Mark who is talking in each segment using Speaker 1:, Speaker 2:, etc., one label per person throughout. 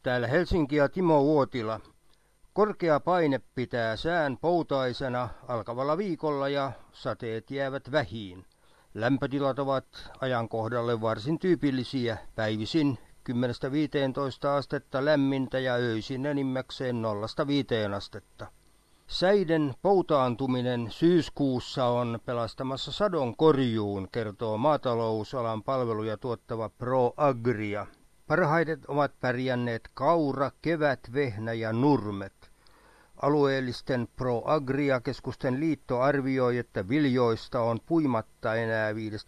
Speaker 1: Täällä Helsinki ja Timo Uotila. Korkea paine pitää sään poutaisena alkavalla viikolla ja sateet jäävät vähiin. Lämpötilat ovat ajankohdalle varsin tyypillisiä, päivisin 10–15 astetta lämmintä ja öisin enimmäkseen 0–5 astetta. Säiden poutaantuminen syyskuussa on pelastamassa sadon korjuun, kertoo maatalousalan palveluja tuottava ProAgria. Parhaiten ovat pärjänneet kaura, kevät, vehnä ja nurmet. Alueellisten ProAgria-keskusten liitto arvioi, että viljoista on puimatta enää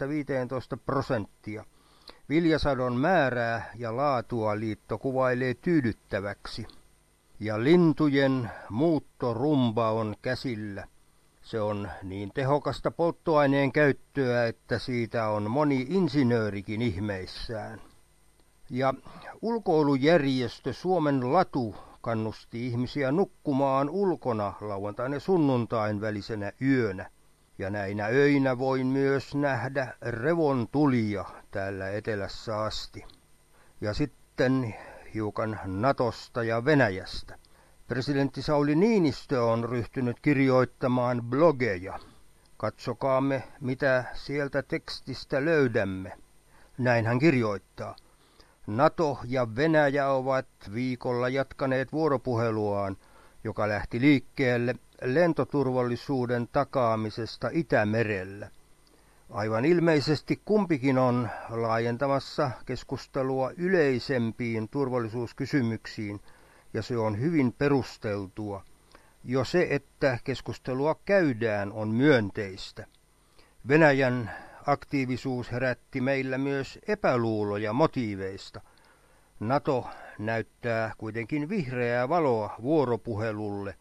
Speaker 1: 5–15%. Viljasadon määrää ja laatua liitto kuvailee tyydyttäväksi. Ja lintujen muuttorumba on käsillä. Se on niin tehokasta polttoaineen käyttöä, että siitä on moni insinöörikin ihmeissään. Ja ulkoilujärjestö Suomen Latu kannusti ihmisiä nukkumaan ulkona lauantain ja sunnuntain välisenä yönä. Ja näinä öinä voin myös nähdä revontulia täällä etelässä asti. Ja sitten hiukan Natosta ja Venäjästä. Presidentti Sauli Niinistö on ryhtynyt kirjoittamaan blogeja. Katsokaamme, mitä sieltä tekstistä löydämme. Näin hän kirjoittaa. NATO ja Venäjä ovat viikolla jatkaneet vuoropuheluaan, joka lähti liikkeelle lentoturvallisuuden takaamisesta Itämerellä. Aivan ilmeisesti kumpikin on laajentamassa keskustelua yleisempiin turvallisuuskysymyksiin, ja se on hyvin perusteltua. Jo se, että keskustelua käydään, on myönteistä. Venäjän aktiivisuus herätti meillä myös epäluuloja motiiveista. NATO näyttää kuitenkin vihreää valoa vuoropuhelulle,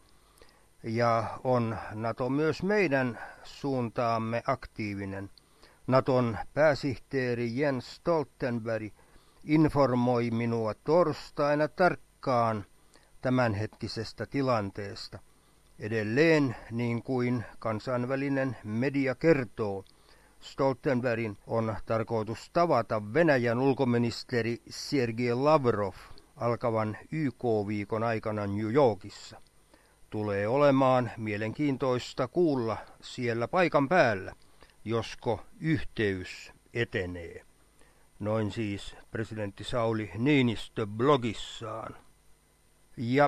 Speaker 1: ja on NATO myös meidän suuntaamme aktiivinen. NATOn pääsihteeri Jens Stoltenberg informoi minua torstaina tarkkaan tämänhetkisestä tilanteesta. Edelleen, niin kuin kansainvälinen media kertoo, Stoltenbergin on tarkoitus tavata Venäjän ulkoministeri Sergei Lavrov alkavan YK-viikon aikana New Yorkissa. Tulee olemaan mielenkiintoista kuulla siellä paikan päällä, josko yhteys etenee. Noin siis presidentti Sauli Niinistö blogissaan. Ja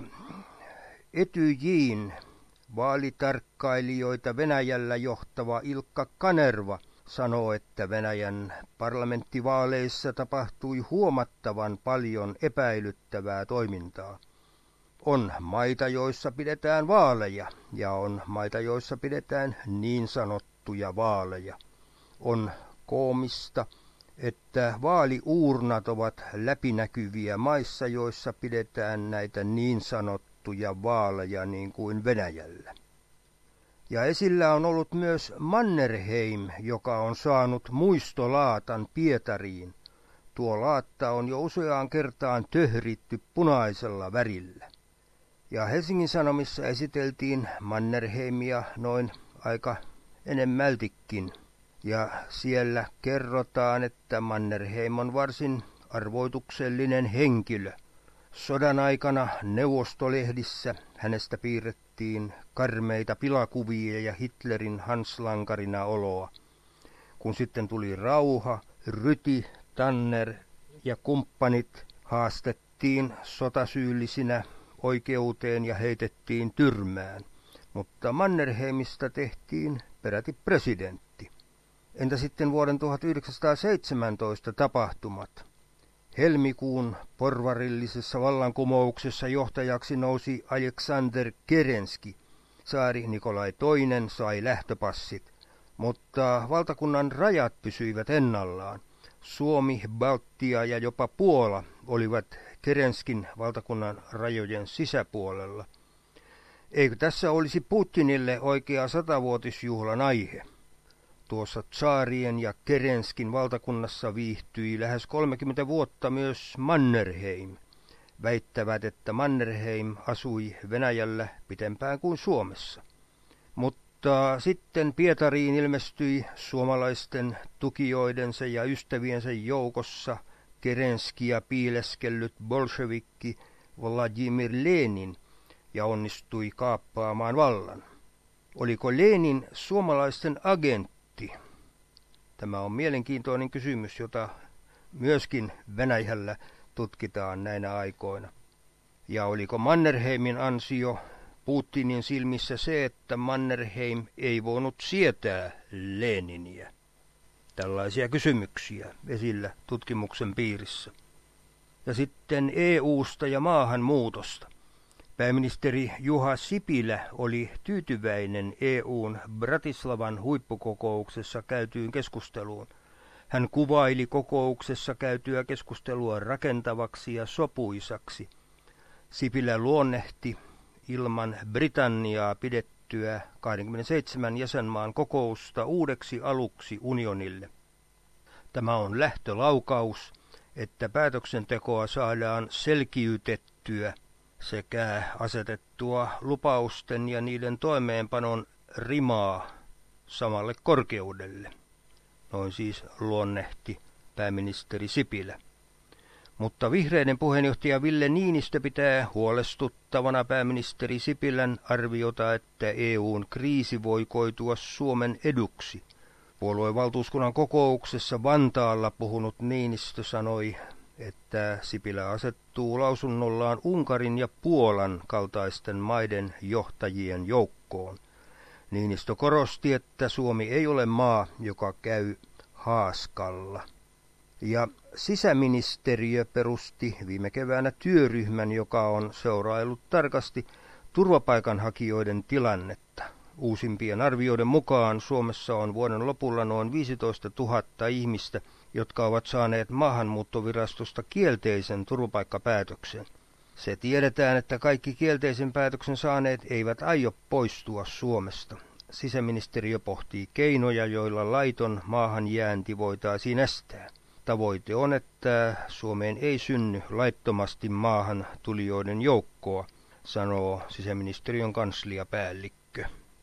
Speaker 1: Etyjin vaalitarkkailijoita Venäjällä johtava Ilkka Kanerva sanoo, että Venäjän parlamenttivaaleissa tapahtui huomattavan paljon epäilyttävää toimintaa. On maita, joissa pidetään vaaleja, ja on maita, joissa pidetään niin sanottuja vaaleja. On koomista, että vaaliuurnat ovat läpinäkyviä maissa, joissa pidetään näitä niin sanottuja vaaleja niin kuin Venäjällä. Ja esillä on ollut myös Mannerheim, joka on saanut muistolaatan Pietariin. Tuo laatta on jo useaan kertaan töhritty punaisella värillä. Ja Helsingin Sanomissa esiteltiin Mannerheimia noin aika enemmältikin. Ja siellä kerrotaan, että Mannerheim on varsin arvoituksellinen henkilö. Sodan aikana Neuvostolehdissä hänestä piirrettiin karmeita pilakuvia ja Hitlerin hanslankarina oloa. Kun sitten tuli rauha, Ryti, Tanner ja kumppanit haastettiin sotasyyllisinä oikeuteen ja heitettiin tyrmään. Mutta Mannerheimista tehtiin peräti presidentti. Entä sitten vuoden 1917 tapahtumat? Helmikuun porvarillisessa vallankumouksessa johtajaksi nousi Aleksander Kerenski. Tsaari Nikolai II sai lähtöpassit, mutta valtakunnan rajat pysyivät ennallaan. Suomi, Baltia ja jopa Puola olivat Kerenskin valtakunnan rajojen sisäpuolella. Eikö tässä olisi Putinille oikea 100-vuotisjuhlan aihe? Tuossa tsaarien ja Kerenskin valtakunnassa viihtyi lähes 30 vuotta myös Mannerheim. Väittävät, että Mannerheim asui Venäjällä pitempään kuin Suomessa. Mutta sitten Pietariin ilmestyi suomalaisten tukijoidensa ja ystäviensä joukossa Kerenskia piileskellyt bolshevikki Vladimir Lenin ja onnistui kaappaamaan vallan. Oliko Lenin suomalaisten agentti? Tämä on mielenkiintoinen kysymys, jota myöskin Venäjällä tutkitaan näinä aikoina. Ja oliko Mannerheimin ansio Putinin silmissä se, että Mannerheim ei voinut sietää Leniniä? Tällaisia kysymyksiä esillä tutkimuksen piirissä. Ja sitten EU:sta ja maahanmuutosta. Pääministeri Juha Sipilä oli tyytyväinen EUn Bratislavan huippukokouksessa käytyyn keskusteluun. Hän kuvaili kokouksessa käytyä keskustelua rakentavaksi ja sopuisaksi. Sipilä luonnehti ilman Britanniaa pidettyä 27 jäsenmaan kokousta uudeksi aluksi unionille. Tämä on lähtölaukaus, että päätöksentekoa saadaan selkiytettyä sekä asetettua lupausten ja niiden toimeenpanon rimaa samalle korkeudelle. Noin siis luonnehti pääministeri Sipilä. Mutta vihreiden puheenjohtaja Ville Niinistö pitää huolestuttavana pääministeri Sipilän arviota, että EUn kriisi voi koitua Suomen eduksi. Puoluevaltuuskunnan kokouksessa Vantaalla puhunut Niinistö sanoi, että Sipilä asettuu lausunnollaan Unkarin ja Puolan kaltaisten maiden johtajien joukkoon. Niinistö korosti, että Suomi ei ole maa, joka käy haaskalla. Ja sisäministeriö perusti viime keväänä työryhmän, joka on seuraillut tarkasti turvapaikanhakijoiden tilannetta. Uusimpien arvioiden mukaan Suomessa on vuoden lopulla noin 15 000 ihmistä, jotka ovat saaneet maahanmuuttovirastosta kielteisen turvapaikkapäätöksen. Se tiedetään, että kaikki kielteisen päätöksen saaneet eivät aio poistua Suomesta. Sisäministeriö pohtii keinoja, joilla laiton maahanjäänti voitaisiin estää. Tavoite on, että Suomeen ei synny laittomasti maahan tulijoiden joukkoa, sanoo sisäministeriön kansliapäällikkö.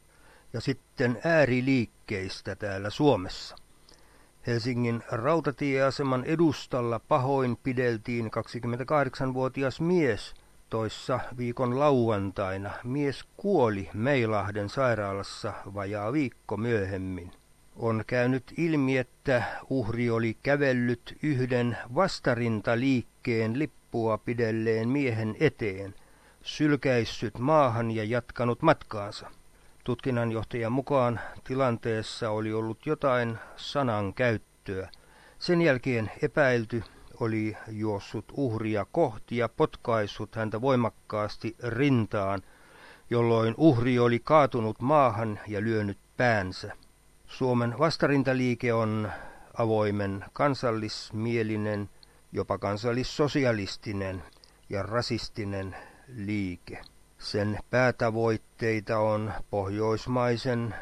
Speaker 1: Ja sitten ääriliikkeistä täällä Suomessa. Helsingin rautatieaseman edustalla pahoinpideltiin 28-vuotias mies toissa viikon lauantaina. Mies kuoli Meilahden sairaalassa vajaa viikko myöhemmin. On käynyt ilmi, että uhri oli kävellyt yhden vastarintaliikkeen lippua pidelleen miehen eteen, sylkäissyt maahan ja jatkanut matkaansa. Tutkinnanjohtajan mukaan tilanteessa oli ollut jotain sanankäyttöä. Sen jälkeen epäilty oli juossut uhria kohti ja potkaissut häntä voimakkaasti rintaan, jolloin uhri oli kaatunut maahan ja lyönyt päänsä. Suomen vastarintaliike on avoimen, kansallismielinen, jopa kansallissosialistinen ja rasistinen liike. Sen päätavoitteita on pohjoismaisen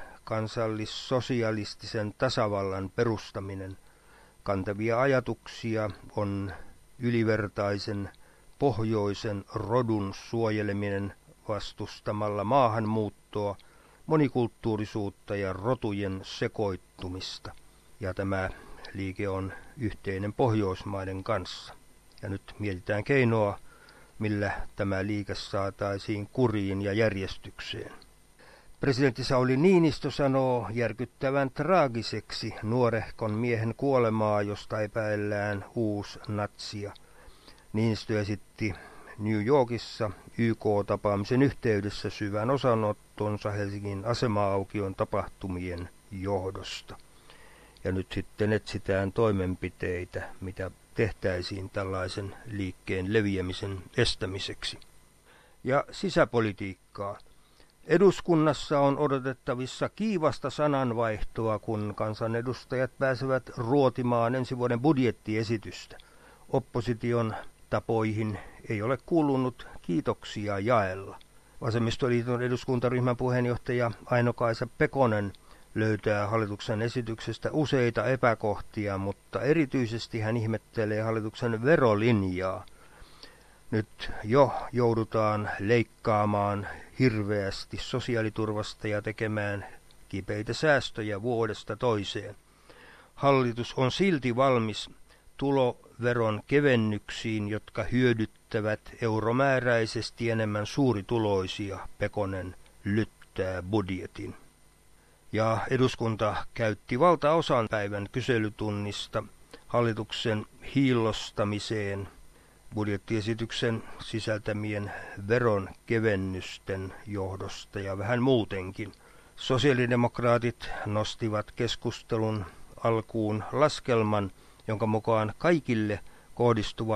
Speaker 1: kansallissosialistisen tasavallan perustaminen. Kantavia ajatuksia on ylivertaisen pohjoisen rodun suojeleminen vastustamalla maahanmuuttoa, monikulttuurisuutta ja rotujen sekoittumista. Ja tämä liike on yhteinen Pohjoismaiden kanssa. Ja nyt mietitään keinoa, millä tämä liike saataisiin kuriin ja järjestykseen. Presidentti Sauli Niinistö sanoo järkyttävän traagiseksi nuorehkon miehen kuolemaa, josta epäillään uusnatsia. Niinistö esitti New Yorkissa YK-tapaamisen yhteydessä syvän osanottonsa Helsingin asema-aukion tapahtumien johdosta. Ja nyt sitten etsitään toimenpiteitä, mitä tehtäisiin tällaisen liikkeen leviämisen estämiseksi. Ja sisäpolitiikkaa. Eduskunnassa on odotettavissa kiivasta sananvaihtoa, kun kansanedustajat pääsevät ruotimaan ensi vuoden budjettiesitystä. Opposition tapoihin ei ole kuulunut kiitoksia jaella. Vasemmistoliiton eduskuntaryhmän puheenjohtaja Aino-Kaisa Pekonen löytää hallituksen esityksestä useita epäkohtia, mutta erityisesti hän ihmettelee hallituksen verolinjaa. Nyt jo joudutaan leikkaamaan hirveästi sosiaaliturvasta ja tekemään kipeitä säästöjä vuodesta toiseen. Hallitus on silti valmis tuloveron kevennyksiin, jotka hyödyttävät euromääräisesti enemmän suurituloisia, Pekonen lyttää budjetin. Ja eduskunta käytti valtaosan päivän kyselytunnista hallituksen hiillostamiseen budjettiesityksen sisältämien veronkevennysten johdosta ja vähän muutenkin. Sosiaalidemokraatit nostivat keskustelun alkuun laskelman, jonka mukaan kaikille kohdistuva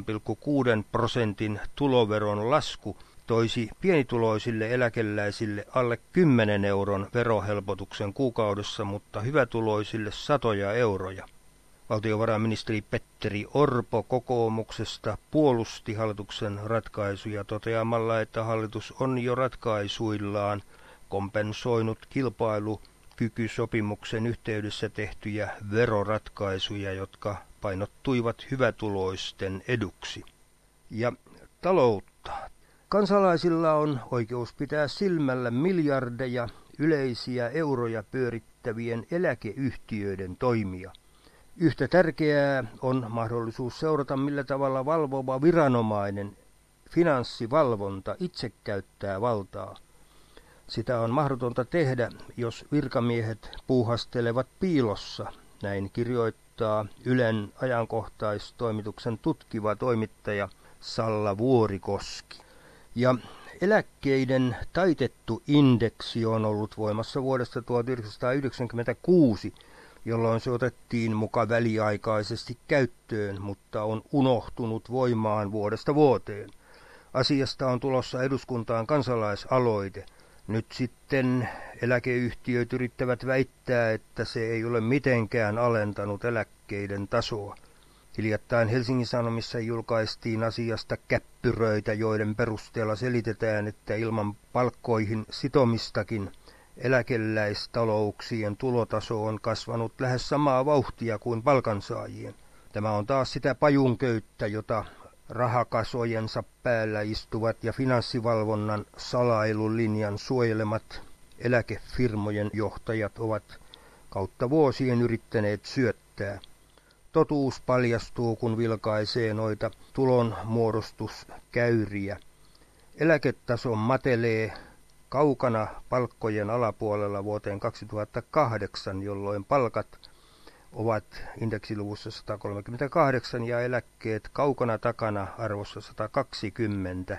Speaker 1: 0,6% tuloveron lasku toisi pienituloisille eläkeläisille alle 10 euron verohelpotuksen kuukaudessa, mutta hyvätuloisille satoja euroja. Valtiovarainministeri Petteri Orpo kokoomuksesta puolusti hallituksen ratkaisuja toteamalla, että hallitus on jo ratkaisuillaan kompensoinut kilpailukykysopimuksen yhteydessä tehtyjä veroratkaisuja, jotka painottuivat hyvätuloisten eduksi. Ja taloutta. Kansalaisilla on oikeus pitää silmällä miljardeja yleisiä euroja pyörittävien eläkeyhtiöiden toimia. Yhtä tärkeää on mahdollisuus seurata, millä tavalla valvova viranomainen, finanssivalvonta, itse käyttää valtaa. Sitä on mahdotonta tehdä, jos virkamiehet puuhastelevat piilossa, näin kirjoittaa Ylen ajankohtaistoimituksen tutkiva toimittaja Salla Vuorikoski. Ja eläkkeiden taitettu indeksi on ollut voimassa vuodesta 1996, jolloin se otettiin muka väliaikaisesti käyttöön, mutta on unohtunut voimaan vuodesta vuoteen. Asiasta on tulossa eduskuntaan kansalaisaloite. Nyt sitten eläkeyhtiöt yrittävät väittää, että se ei ole mitenkään alentanut eläkkeiden tasoa. Hiljattain Helsingin Sanomissa julkaistiin asiasta käppyröitä, joiden perusteella selitetään, että ilman palkkoihin sitomistakin eläkeläistalouksien tulotaso on kasvanut lähes samaa vauhtia kuin palkansaajien. Tämä on taas sitä pajunköyttä, jota rahakasojensa päällä istuvat ja finanssivalvonnan salailulinjan suojelemat eläkefirmojen johtajat ovat kautta vuosien yrittäneet syöttää. Totuus paljastuu, kun vilkaisee noita tulonmuodostuskäyriä. Eläketaso matelee kaukana palkkojen alapuolella vuoteen 2008, jolloin palkat ovat indeksiluvussa 138 ja eläkkeet kaukana takana arvossa 120.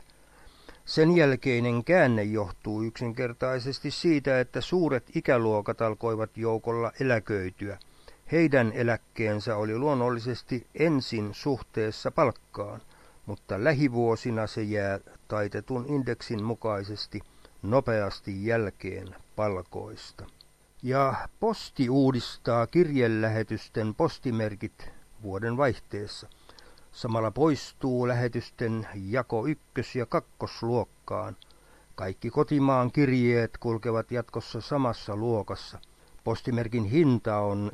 Speaker 1: Sen jälkeinen käänne johtuu yksinkertaisesti siitä, että suuret ikäluokat alkoivat joukolla eläköityä. Heidän eläkkeensä oli luonnollisesti ensin suhteessa palkkaan, mutta lähivuosina se jää taitetun indeksin mukaisesti nopeasti jälkeen palkoista. Ja posti uudistaa kirjelähetysten postimerkit vuoden vaihteessa. Samalla poistuu lähetysten jako 1- ja 2-luokkaan. Kaikki kotimaan kirjeet kulkevat jatkossa samassa luokassa. Postimerkin hinta on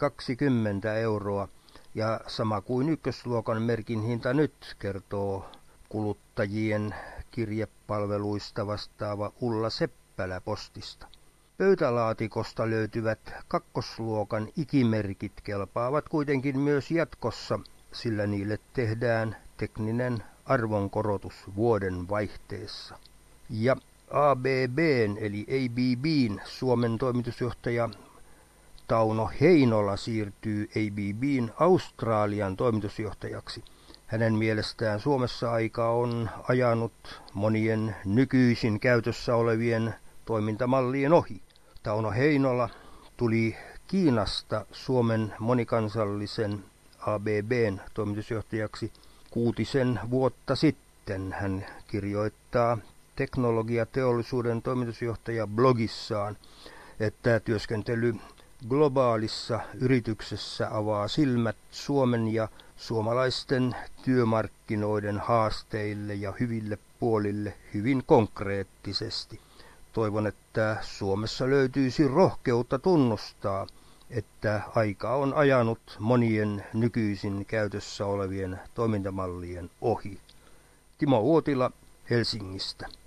Speaker 1: 1,20 euroa ja sama kuin 1-luokan merkin hinta nyt, kertoo kuluttajien kirjepalveluista vastaava Ulla Seppälä postista. Pöytälaatikosta löytyvät 2-luokan ikimerkit kelpaavat kuitenkin myös jatkossa, sillä niille tehdään tekninen arvonkorotus vuoden vaihteessa. Ja ABB:n eli ABB:n Suomen toimitusjohtaja Tauno Heinola siirtyy ABB:n Australian toimitusjohtajaksi. Hänen mielestään Suomessa aika on ajanut monien nykyisin käytössä olevien toimintamallien ohi. Tauno Heinola tuli Kiinasta Suomen monikansallisen ABB:n toimitusjohtajaksi 6 vuotta sitten. Hän kirjoittaa teknologiateollisuuden toimitusjohtaja blogissaan, että työskentely globaalissa yrityksessä avaa silmät Suomen ja suomalaisten työmarkkinoiden haasteille ja hyville puolille hyvin konkreettisesti. Toivon, että Suomessa löytyisi rohkeutta tunnustaa, että aika on ajanut monien nykyisin käytössä olevien toimintamallien ohi. Timo Uotila Helsingistä.